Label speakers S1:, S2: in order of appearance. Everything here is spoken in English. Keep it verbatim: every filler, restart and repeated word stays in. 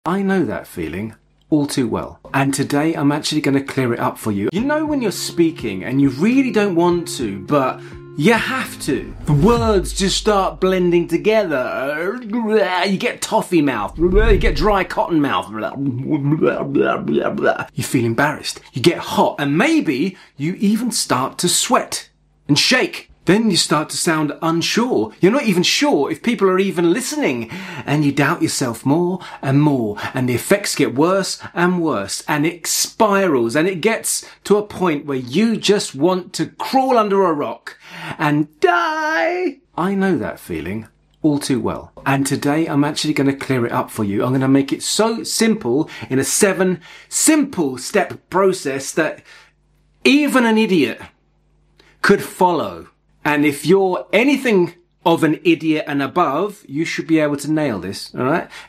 S1: I know that feeling all too well. And today I'm actually going to clear it up for you. You know when you're speaking and you really don't want to, but you have to. The words just start blending together. You get toffee mouth. You get dry cotton mouth. You feel embarrassed. You get hot. And maybe you even start to sweat and shake. Then you start to sound unsure. You're not even sure if people are even listening. And you doubt yourself more and more. And the effects get worse and worse. And it spirals. And it gets to a point where you just want to crawl under a rock and die. I know that feeling all too well. And today I'm actually going to clear it up for you. I'm going to make it so simple in a seven simple step process that even an idiot could follow. And if you're anything of an idiot and above, you should be able to nail this, all right?